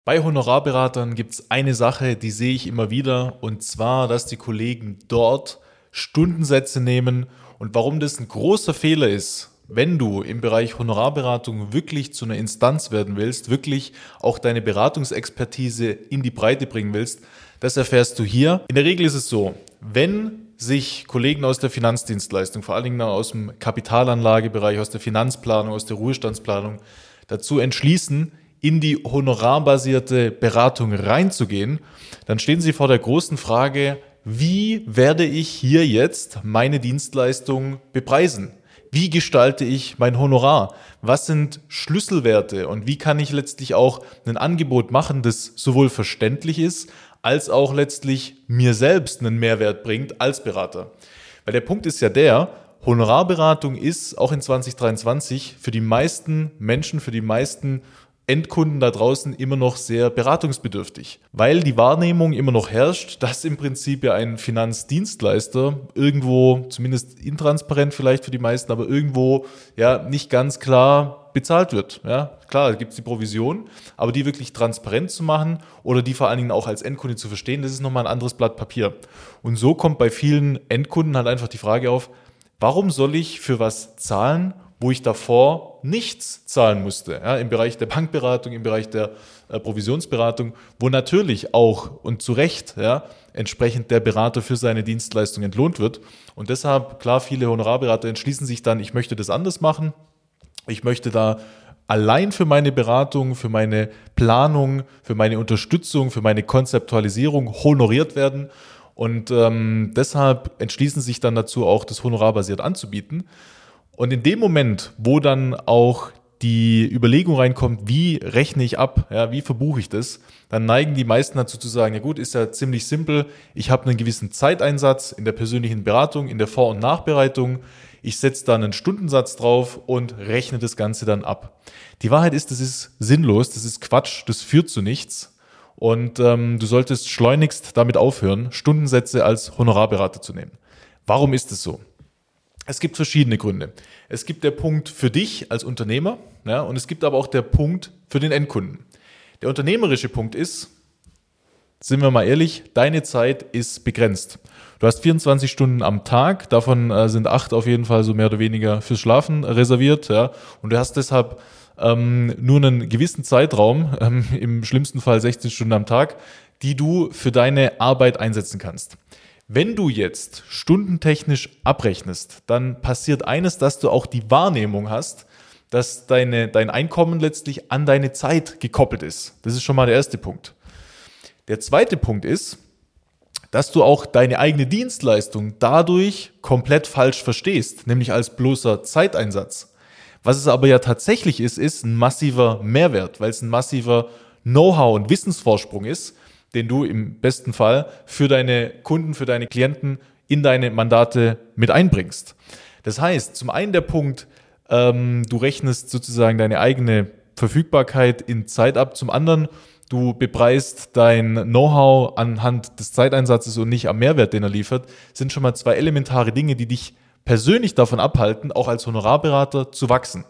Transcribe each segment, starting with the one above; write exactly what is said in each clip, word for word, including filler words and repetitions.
Bei Honorarberatern gibt es eine Sache, die sehe ich immer wieder, und zwar, dass die Kollegen dort Stundensätze nehmen. Und warum das ein großer Fehler ist, wenn du im Bereich Honorarberatung wirklich zu einer Instanz werden willst, wirklich auch deine Beratungsexpertise in die Breite bringen willst, das erfährst du hier. In der Regel ist es so, wenn sich Kollegen aus der Finanzdienstleistung, vor allen Dingen aus dem Kapitalanlagebereich, aus der Finanzplanung, aus der Ruhestandsplanung, dazu entschließen, in die honorarbasierte Beratung reinzugehen, dann stehen Sie vor der großen Frage, wie werde ich hier jetzt meine Dienstleistung bepreisen? Wie gestalte ich mein Honorar? Was sind Schlüsselwerte und wie kann ich letztlich auch ein Angebot machen, das sowohl verständlich ist, als auch letztlich mir selbst einen Mehrwert bringt als Berater? Weil der Punkt ist ja der, Honorarberatung ist auch in zwanzig dreiundzwanzig für die meisten Menschen, für die meisten Endkunden da draußen immer noch sehr beratungsbedürftig, weil die Wahrnehmung immer noch herrscht, dass im Prinzip ja ein Finanzdienstleister irgendwo, zumindest intransparent vielleicht für die meisten, aber irgendwo ja nicht ganz klar bezahlt wird. Ja, klar, da gibt es die Provision, aber die wirklich transparent zu machen oder die vor allen Dingen auch als Endkunde zu verstehen, das ist nochmal ein anderes Blatt Papier. Und so kommt bei vielen Endkunden halt einfach die Frage auf, warum soll ich für was zahlen, wo ich davor nichts zahlen musste, ja, im Bereich der Bankberatung, im Bereich der äh, Provisionsberatung, wo natürlich auch und zu Recht ja, entsprechend der Berater für seine Dienstleistung entlohnt wird. Und deshalb, klar, viele Honorarberater entschließen sich dann, ich möchte das anders machen, ich möchte da allein für meine Beratung, für meine Planung, für meine Unterstützung, für meine Konzeptualisierung honoriert werden. Und ähm, deshalb entschließen sich dann dazu, auch das honorarbasiert anzubieten. Und in dem Moment, wo dann auch die Überlegung reinkommt, wie rechne ich ab, ja, wie verbuche ich das, dann neigen die meisten dazu zu sagen, ja gut, ist ja ziemlich simpel, ich habe einen gewissen Zeiteinsatz in der persönlichen Beratung, in der Vor- und Nachbereitung, ich setze da einen Stundensatz drauf und rechne das Ganze dann ab. Die Wahrheit ist, das ist sinnlos, das ist Quatsch, das führt zu nichts und ähm, du solltest schleunigst damit aufhören, Stundensätze als Honorarberater zu nehmen. Warum ist es so? Es gibt verschiedene Gründe. Es gibt der Punkt für dich als Unternehmer, ja, und es gibt aber auch der Punkt für den Endkunden. Der unternehmerische Punkt ist, sind wir mal ehrlich, deine Zeit ist begrenzt. Du hast vierundzwanzig Stunden am Tag, davon äh, sind acht auf jeden Fall so mehr oder weniger fürs Schlafen reserviert, ja, und du hast deshalb ähm, nur einen gewissen Zeitraum, ähm, im schlimmsten Fall sechzehn Stunden am Tag, die du für deine Arbeit einsetzen kannst. Wenn du jetzt stundentechnisch abrechnest, dann passiert eines, dass du auch die Wahrnehmung hast, dass deine, dein Einkommen letztlich an deine Zeit gekoppelt ist. Das ist schon mal der erste Punkt. Der zweite Punkt ist, dass du auch deine eigene Dienstleistung dadurch komplett falsch verstehst, nämlich als bloßer Zeiteinsatz. Was es aber ja tatsächlich ist, ist ein massiver Mehrwert, weil es ein massiver Know-how- und Wissensvorsprung ist, den du im besten Fall für deine Kunden, für deine Klienten in deine Mandate mit einbringst. Das heißt, zum einen der Punkt, ähm, du rechnest sozusagen deine eigene Verfügbarkeit in Zeit ab, zum anderen, du bepreist dein Know-how anhand des Zeiteinsatzes und nicht am Mehrwert, den er liefert, sind schon mal zwei elementare Dinge, die dich persönlich davon abhalten, auch als Honorarberater zu wachsen.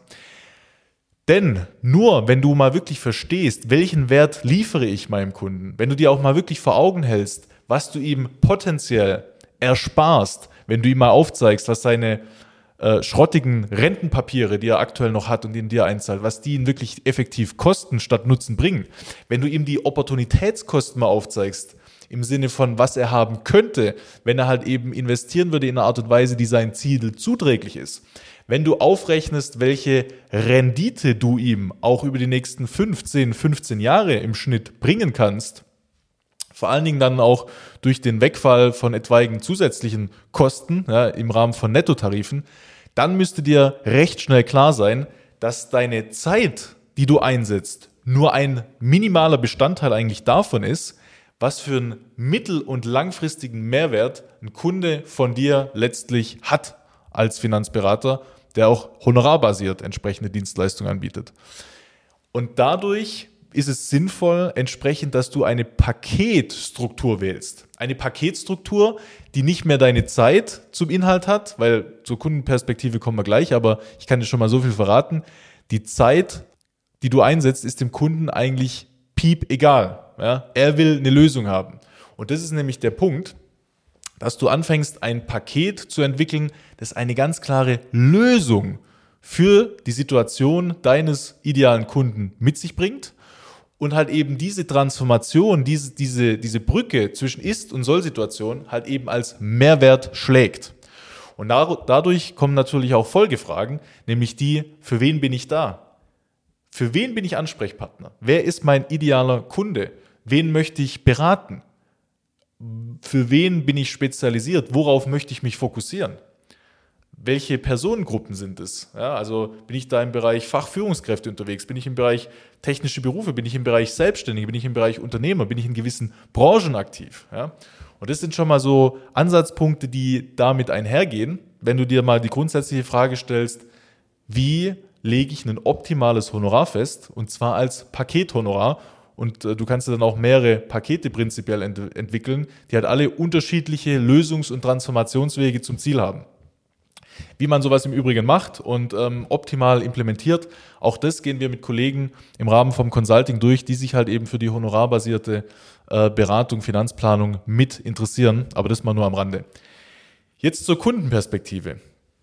Denn nur wenn du mal wirklich verstehst, welchen Wert liefere ich meinem Kunden, wenn du dir auch mal wirklich vor Augen hältst, was du ihm potenziell ersparst, wenn du ihm mal aufzeigst, was seine äh, schrottigen Rentenpapiere, die er aktuell noch hat und in dir einzahlt, was die ihn wirklich effektiv kosten statt Nutzen bringen, wenn du ihm die Opportunitätskosten mal aufzeigst, im Sinne von, was er haben könnte, wenn er halt eben investieren würde in einer Art und Weise, die sein Ziel zuträglich ist. Wenn du aufrechnest, welche Rendite du ihm auch über die nächsten fünfzehn, fünfzehn Jahre im Schnitt bringen kannst, vor allen Dingen dann auch durch den Wegfall von etwaigen zusätzlichen Kosten ja, im Rahmen von Nettotarifen, dann müsste dir recht schnell klar sein, dass deine Zeit, die du einsetzt, nur ein minimaler Bestandteil eigentlich davon ist, was für einen mittel- und langfristigen Mehrwert ein Kunde von dir letztlich hat als Finanzberater, der auch honorarbasiert entsprechende Dienstleistungen anbietet. Und dadurch ist es sinnvoll, entsprechend, dass du eine Paketstruktur wählst. Eine Paketstruktur, die nicht mehr deine Zeit zum Inhalt hat, weil zur Kundenperspektive kommen wir gleich, aber ich kann dir schon mal so viel verraten. Die Zeit, die du einsetzt, ist dem Kunden eigentlich piep egal. Ja? Er will eine Lösung haben. Und das ist nämlich der Punkt, dass du anfängst, ein Paket zu entwickeln, das eine ganz klare Lösung für die Situation deines idealen Kunden mit sich bringt und halt eben diese Transformation, diese, diese, diese Brücke zwischen Ist- und Soll-Situation halt eben als Mehrwert schlägt. Und dadurch kommen natürlich auch Folgefragen, nämlich die, für wen bin ich da? Für wen bin ich Ansprechpartner? Wer ist mein idealer Kunde? Wen möchte ich beraten? Für wen bin ich spezialisiert? Worauf möchte ich mich fokussieren? Welche Personengruppen sind es? Ja, also bin ich da im Bereich Fachführungskräfte unterwegs? Bin ich im Bereich technische Berufe? Bin ich im Bereich Selbstständige? Bin ich im Bereich Unternehmer? Bin ich in gewissen Branchen aktiv? Ja? Und das sind schon mal so Ansatzpunkte, die damit einhergehen, wenn du dir mal die grundsätzliche Frage stellst, wie lege ich ein optimales Honorar fest? Und zwar als Pakethonorar. Und äh, du kannst dann auch mehrere Pakete prinzipiell ent- entwickeln, die halt alle unterschiedliche Lösungs- und Transformationswege zum Ziel haben. Wie man sowas im Übrigen macht und ähm, optimal implementiert, auch das gehen wir mit Kollegen im Rahmen vom Consulting durch, die sich halt eben für die honorarbasierte äh, Beratung, Finanzplanung mit interessieren, aber das mal nur am Rande. Jetzt zur Kundenperspektive.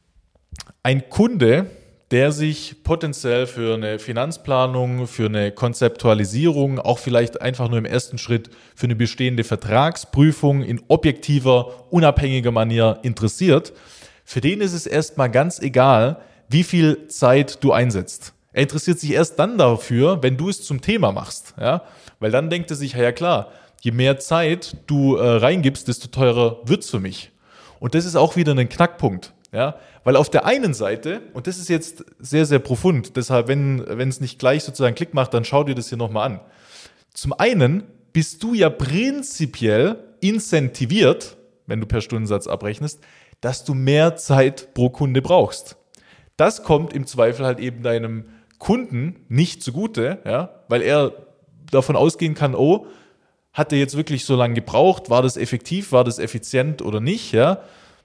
Ein Kunde, der sich potenziell für eine Finanzplanung, für eine Konzeptualisierung, auch vielleicht einfach nur im ersten Schritt für eine bestehende Vertragsprüfung in objektiver, unabhängiger Manier interessiert, für den ist es erstmal ganz egal, wie viel Zeit du einsetzt. Er interessiert sich erst dann dafür, wenn du es zum Thema machst. Ja? Weil dann denkt er sich, ja klar, je mehr Zeit du äh, reingibst, desto teurer wird es für mich. Und das ist auch wieder ein Knackpunkt. Ja? Weil auf der einen Seite, und das ist jetzt sehr, sehr profund, deshalb, wenn wenn es nicht gleich sozusagen Klick macht, dann schau dir das hier nochmal an. Zum einen bist du ja prinzipiell incentiviert, wenn du per Stundensatz abrechnest, dass du mehr Zeit pro Kunde brauchst. Das kommt im Zweifel halt eben deinem Kunden nicht zugute, ja, weil er davon ausgehen kann, oh, hat der jetzt wirklich so lange gebraucht, war das effektiv, war das effizient oder nicht, ja?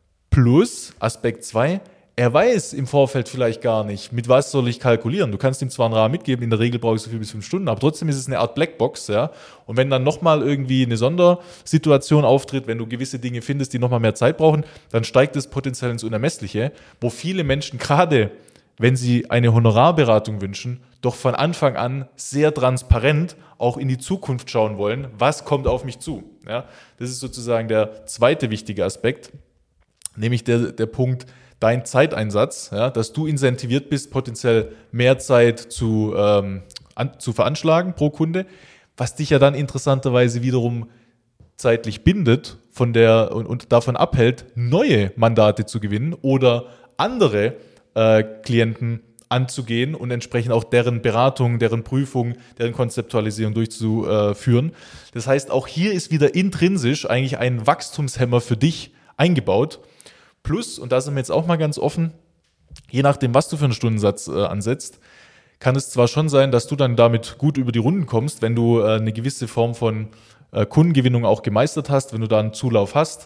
Plus Aspekt zwei, er weiß im Vorfeld vielleicht gar nicht, mit was soll ich kalkulieren. Du kannst ihm zwar einen Rahmen mitgeben, in der Regel brauchst du vier bis fünf Stunden, aber trotzdem ist es eine Art Blackbox, ja. Und wenn dann nochmal irgendwie eine Sondersituation auftritt, wenn du gewisse Dinge findest, die nochmal mehr Zeit brauchen, dann steigt es potenziell ins Unermessliche, wo viele Menschen gerade, wenn sie eine Honorarberatung wünschen, doch von Anfang an sehr transparent auch in die Zukunft schauen wollen, was kommt auf mich zu. Ja. Das ist sozusagen der zweite wichtige Aspekt, nämlich der, der Punkt, dein Zeiteinsatz, ja, dass du incentiviert bist, potenziell mehr Zeit zu, ähm, an, zu veranschlagen pro Kunde, was dich ja dann interessanterweise wiederum zeitlich bindet von der, und, und davon abhält, neue Mandate zu gewinnen oder andere äh, Klienten anzugehen und entsprechend auch deren Beratung, deren Prüfung, deren Konzeptualisierung durchzuführen. Das heißt, auch hier ist wieder intrinsisch eigentlich ein Wachstumshemmer für dich eingebaut. Plus, und da sind wir jetzt auch mal ganz offen, je nachdem, was du für einen Stundensatz äh, ansetzt, kann es zwar schon sein, dass du dann damit gut über die Runden kommst, wenn du äh, eine gewisse Form von äh, Kundengewinnung auch gemeistert hast, wenn du da einen Zulauf hast,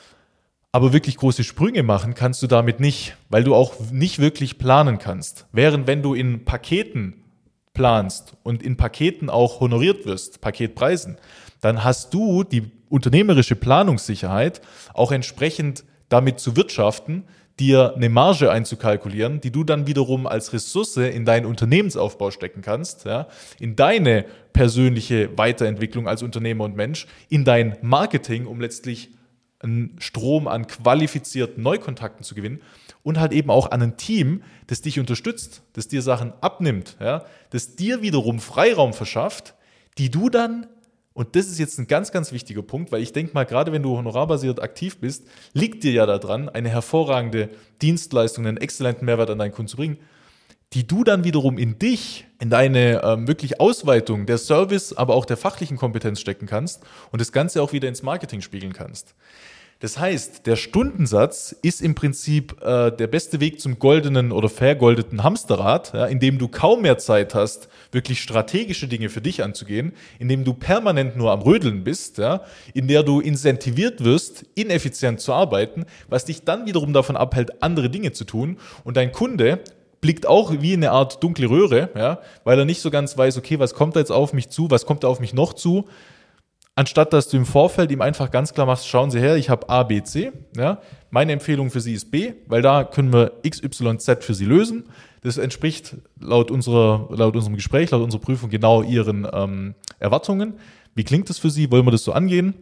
aber wirklich große Sprünge machen kannst du damit nicht, weil du auch nicht wirklich planen kannst. Während wenn du in Paketen planst und in Paketen auch honoriert wirst, Paketpreisen, dann hast du die unternehmerische Planungssicherheit auch entsprechend damit zu wirtschaften, dir eine Marge einzukalkulieren, die du dann wiederum als Ressource in deinen Unternehmensaufbau stecken kannst, ja, in deine persönliche Weiterentwicklung als Unternehmer und Mensch, in dein Marketing, um letztlich einen Strom an qualifizierten Neukontakten zu gewinnen und halt eben auch an ein Team, das dich unterstützt, das dir Sachen abnimmt, ja, das dir wiederum Freiraum verschafft, die du dann, und das ist jetzt ein ganz, ganz wichtiger Punkt, weil ich denke mal, gerade wenn du honorarbasiert aktiv bist, liegt dir ja daran, eine hervorragende Dienstleistung, einen exzellenten Mehrwert an deinen Kunden zu bringen, die du dann wiederum in dich, in deine ähm, wirklich Ausweitung der Service, aber auch der fachlichen Kompetenz stecken kannst und das Ganze auch wieder ins Marketing spiegeln kannst. Das heißt, der Stundensatz ist im Prinzip äh, der beste Weg zum goldenen oder vergoldeten Hamsterrad, ja, in dem du kaum mehr Zeit hast, wirklich strategische Dinge für dich anzugehen, in dem du permanent nur am Rödeln bist, ja, in der du incentiviert wirst, ineffizient zu arbeiten, was dich dann wiederum davon abhält, andere Dinge zu tun. Und dein Kunde blickt auch wie eine Art dunkle Röhre, ja, weil er nicht so ganz weiß, okay, was kommt da jetzt auf mich zu, was kommt da auf mich noch zu, anstatt dass du im Vorfeld ihm einfach ganz klar machst, schauen Sie her, ich habe A, B, C, ja, meine Empfehlung für Sie ist B, weil da können wir X, Y, Z für Sie lösen. Das entspricht laut, unserer, laut unserem Gespräch, laut unserer Prüfung genau Ihren ähm, Erwartungen. Wie klingt das für Sie? Wollen wir das so angehen?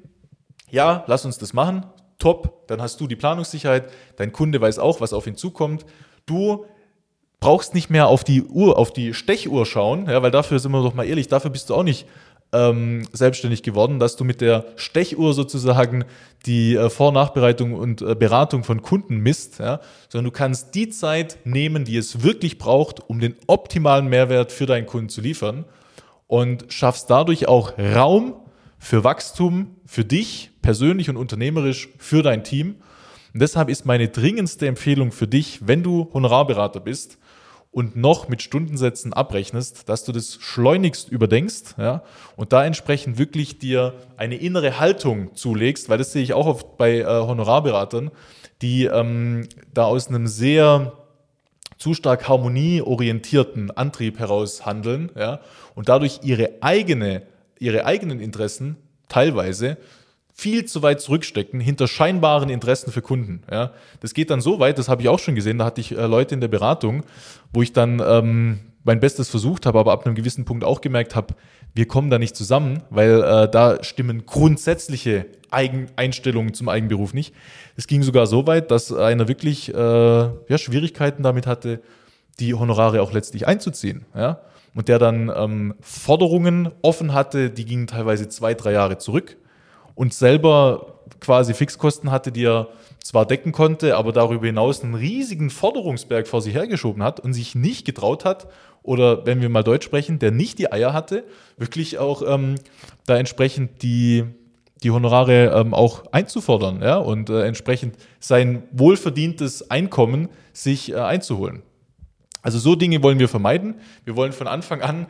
Ja, lass uns das machen. Top, dann hast du die Planungssicherheit. Dein Kunde weiß auch, was auf ihn zukommt. Du brauchst nicht mehr auf die Uhr, auf die Stechuhr schauen, ja, weil dafür, sind wir doch mal ehrlich, dafür bist du auch nicht ähm, selbstständig geworden, dass du mit der Stechuhr sozusagen die äh, Vor- und Nachbereitung und äh, Beratung von Kunden misst, ja, sondern du kannst die Zeit nehmen, die es wirklich braucht, um den optimalen Mehrwert für deinen Kunden zu liefern und schaffst dadurch auch Raum für Wachstum, für dich persönlich und unternehmerisch, für dein Team. Und deshalb ist meine dringendste Empfehlung für dich, wenn du Honorarberater bist und noch mit Stundensätzen abrechnest, dass du das schleunigst überdenkst, ja, und da entsprechend wirklich dir eine innere Haltung zulegst, weil das sehe ich auch oft bei äh, Honorarberatern, die ähm, da aus einem sehr zu stark harmonieorientierten Antrieb heraus handeln, ja, und dadurch ihre eigene, ihre eigenen Interessen teilweise viel zu weit zurückstecken hinter scheinbaren Interessen für Kunden. Ja. Das geht dann so weit, das habe ich auch schon gesehen, da hatte ich äh, Leute in der Beratung, wo ich dann ähm, mein Bestes versucht habe, aber ab einem gewissen Punkt auch gemerkt habe, wir kommen da nicht zusammen, weil äh, da stimmen grundsätzliche Eigen Einstellungen zum Eigenberuf nicht. Es ging sogar so weit, dass einer wirklich äh, ja, Schwierigkeiten damit hatte, die Honorare auch letztlich einzuziehen. Ja. Und der dann ähm, Forderungen offen hatte, die gingen teilweise zwei, drei Jahre zurück. Und selber quasi Fixkosten hatte, die er zwar decken konnte, aber darüber hinaus einen riesigen Forderungsberg vor sich hergeschoben hat und sich nicht getraut hat, oder wenn wir mal Deutsch sprechen, der nicht die Eier hatte, wirklich auch ähm, da entsprechend die, die Honorare ähm, auch einzufordern, ja, und äh, entsprechend sein wohlverdientes Einkommen sich äh, einzuholen. Also so Dinge wollen wir vermeiden. Wir wollen von Anfang an,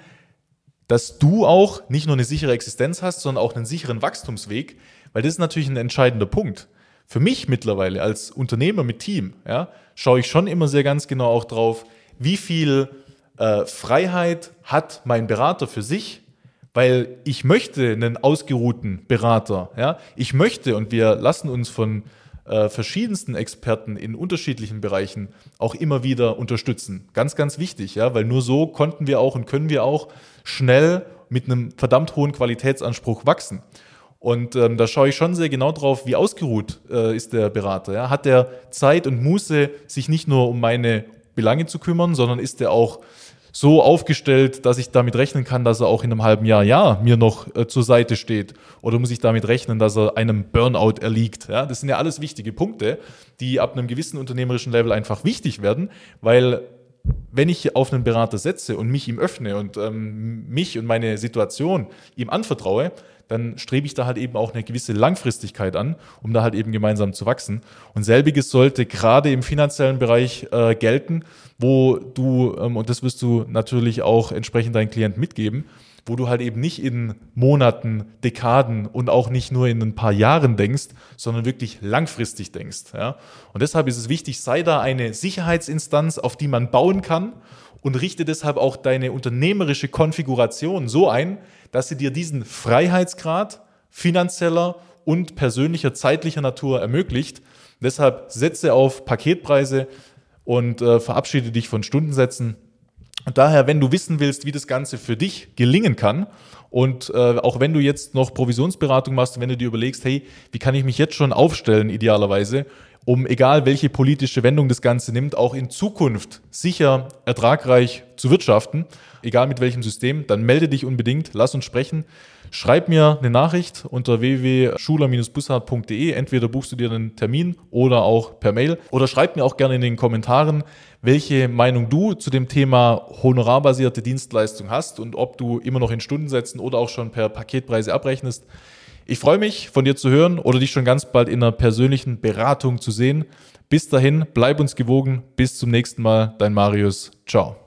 dass du auch nicht nur eine sichere Existenz hast, sondern auch einen sicheren Wachstumsweg, weil das ist natürlich ein entscheidender Punkt. Für mich mittlerweile als Unternehmer mit Team, ja, schaue ich schon immer sehr ganz genau auch drauf, wie viel äh, Freiheit hat mein Berater für sich, weil ich möchte einen ausgeruhten Berater. Ja. Ich möchte, und wir lassen uns von äh, verschiedensten Experten in unterschiedlichen Bereichen auch immer wieder unterstützen. Ganz, ganz wichtig, ja, weil nur so konnten wir auch und können wir auch schnell mit einem verdammt hohen Qualitätsanspruch wachsen. Und ähm, da schaue ich schon sehr genau drauf, wie ausgeruht äh, ist der Berater. Ja? Hat der Zeit und Muße, sich nicht nur um meine Belange zu kümmern, sondern ist er auch so aufgestellt, dass ich damit rechnen kann, dass er auch in einem halben Jahr, ja, mir noch äh, zur Seite steht? Oder muss ich damit rechnen, dass er einem Burnout erliegt? Ja? Das sind ja alles wichtige Punkte, die ab einem gewissen unternehmerischen Level einfach wichtig werden, weil wenn ich auf einen Berater setze und mich ihm öffne und ähm, mich und meine Situation ihm anvertraue, dann strebe ich da halt eben auch eine gewisse Langfristigkeit an, um da halt eben gemeinsam zu wachsen. Und selbiges sollte gerade im finanziellen Bereich äh, gelten, wo du, ähm, und das wirst du natürlich auch entsprechend deinen Klienten mitgeben, wo du halt eben nicht in Monaten, Dekaden und auch nicht nur in ein paar Jahren denkst, sondern wirklich langfristig denkst. Ja? Und deshalb ist es wichtig, sei da eine Sicherheitsinstanz, auf die man bauen kann, und richte deshalb auch deine unternehmerische Konfiguration so ein, dass sie dir diesen Freiheitsgrad finanzieller und persönlicher, zeitlicher Natur ermöglicht. Deshalb setze auf Paketpreise und äh, verabschiede dich von Stundensätzen. Und daher, wenn du wissen willst, wie das Ganze für dich gelingen kann, und äh, auch wenn du jetzt noch Provisionsberatung machst, wenn du dir überlegst, hey, wie kann ich mich jetzt schon aufstellen, idealerweise, um, egal welche politische Wendung das Ganze nimmt, auch in Zukunft sicher, ertragreich zu wirtschaften, egal mit welchem System, dann melde dich unbedingt, lass uns sprechen. Schreib mir eine Nachricht unter w w w punkt schuler Bindestrich bussard punkt d e. Entweder buchst du dir einen Termin oder auch per Mail. Oder schreib mir auch gerne in den Kommentaren, welche Meinung du zu dem Thema honorarbasierte Dienstleistung hast und ob du immer noch in Stundensätzen oder auch schon per Paketpreise abrechnest. Ich freue mich, von dir zu hören oder dich schon ganz bald in einer persönlichen Beratung zu sehen. Bis dahin, bleib uns gewogen. Bis zum nächsten Mal. Dein Marius. Ciao.